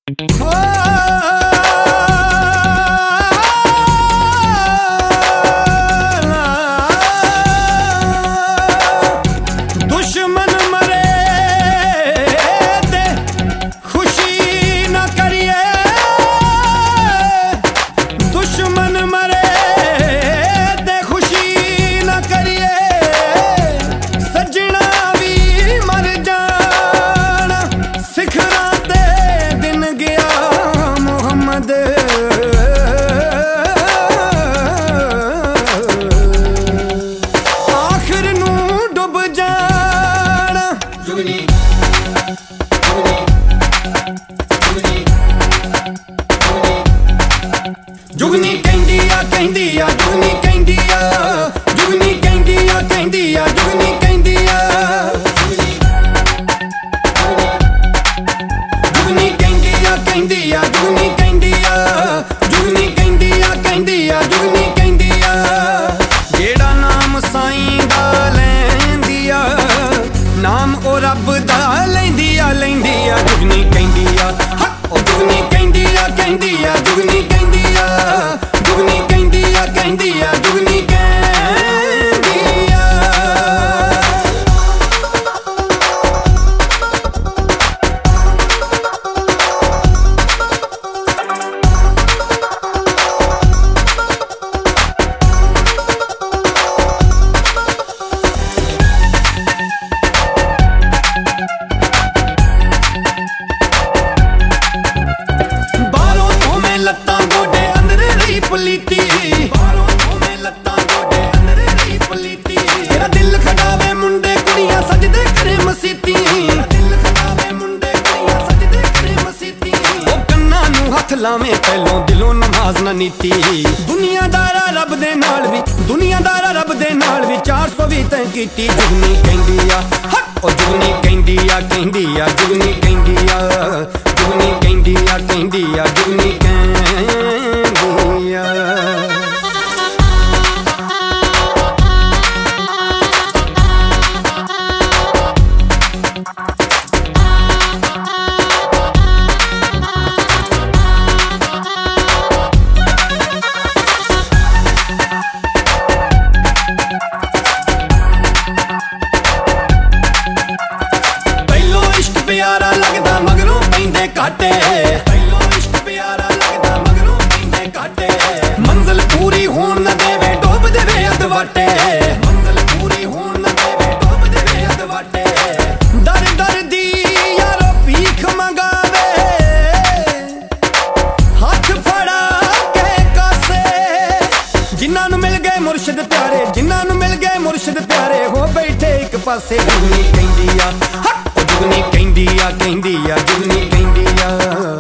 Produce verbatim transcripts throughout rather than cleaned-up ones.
दुश्मन मरे ते खुशी ना करिए, दुश्मन मरे ते खुशी ना करिए, सजना भी मर जाना सिखरा ते दिन गया मुहम्मद। आखिर नू डुब जाना जुगनी जुगनी कहंदी आ कहंदी आ जुगनी कहंदी आ जुगनी कहंदी आ कहंदी आ जुगनी कहंदी आ जुगनी कहंदी आ कहंदी आ जुगनी कहंदी आ जुगनी कहंदी आ कहंदी आ जुगनी कहंदी आ जेड़ा नाम साईं दा लैंदी आ नाम ओ रब दा लैंदी आ लैंदी आ जुगनी कहंदी आ ओ जुगनी कहंदी आ कहंदी आ जुगनी कहंदी आ जुगनी कहंदी आ कहंदी आ जुगनी कहंदी आ। बालों तो मैं लत्तां गोडे अंदर रही पलीती, बालों तो मैं लत्तां गोडे अंदर रही पलीती, तेरा दिल खड़ावे मुंडे कुड़ियां सजदे करे मसीती, दिल खड़ावे मुंडे कुड़ियां सजदे करे मसीती, ओ कन्ना नू हथ लावे पहलों दिलों नमाज ना नीती। दुनियादारा रब दे नाल भी दुनियादारा रब दे नाल भी चार सौ भी तैं कीती। जुगनी कहंदी आ ओ जुगनी कहंदी आ कहंदी आ जुगनी कहंदी आ जुगनी कहंदी आ कहंदी आ जुगनी कहंदी आ। ਪਹਿਲੋਂ ਇਸ਼ਕ ਪਿਆਰਾ ਲੱਗਦਾ ਮਗਰੋਂ ਪੈਂਦੇ ਕਾਟੇ, ਪਹਿਲੋਂ ਇਸ਼ਕ ਪਿਆਰਾ ਲੱਗਦਾ ਮਗਰੋਂ ਪੈਂਦੇ ਕਾਟੇ, ਮੰਜ਼ਿਲ ਪੂਰੀ ਹੋਣ ਨਾ ਦੇਵੇ ਡੋਬ ਦੇਵੇ ਅਦਵਾਟੇ, ਮੰਜ਼ਿਲ ਪੂਰੀ ਹੋਣ ਨਾ ਦੇਵੇ ਡੋਬ ਦੇਵੇ ਅਦਵਾਟੇ, ਦਰ ਦਰ ਦੀ ਯਾਰੋ ਭੀਖ ਮੰਗਾਵੇ ਹੱਥ ਫੜਾ ਕੇ ਕਾਸੇ, ਜਿਨ੍ਹਾਂ ਨੂੰ ਮਿਲ ਗਏ ਮੁਰਸ਼ਿਦ ਪਿਆਰੇ ਜਿਨ੍ਹਾਂ ਨੂੰ ਮਿਲ ਗਏ ਮੁਰਸ਼ਿਦ ਪਿਆਰੇ ਹੋ ਬੈਠੇ ਇੱਕ ਪਾਸੇ। जुगनी कहंदी आ ओ जुगनी कहंदी आ कहंदी आ जुगनी कहंदी आ।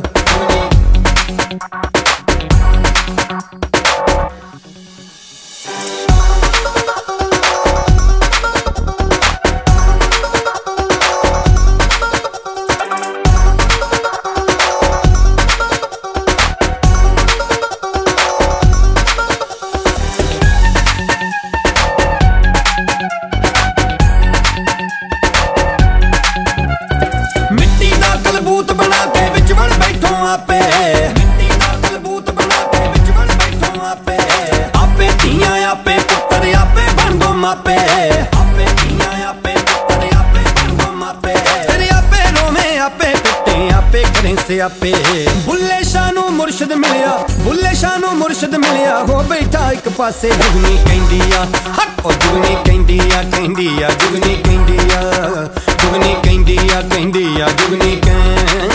मिट्टी दा कलबूत बना के विच वण बैठो आपे, मिट्टी दा कलबूत बना के विच वण बैठो आपे, आपे धीआं आपे पुत्तर आपे बन दो मापे, आपे धीआं आपे पुत्तर आपे बन दो मापे, तेरे आपे रोवे आपे पिट्टे आपे करें से आपे। बुल्ले शाह नू मुर्शद मिलिया बुल्ले शाह नू मुर्शद मिलिया हो बैठा एक पासे। जुगनी कहंदी आ ओ जुगनी कहंदी आ कहंदी आ जुगनी कहंदी आ जुगनी कहंदी आ कहंदी आ जुगनी कहंदी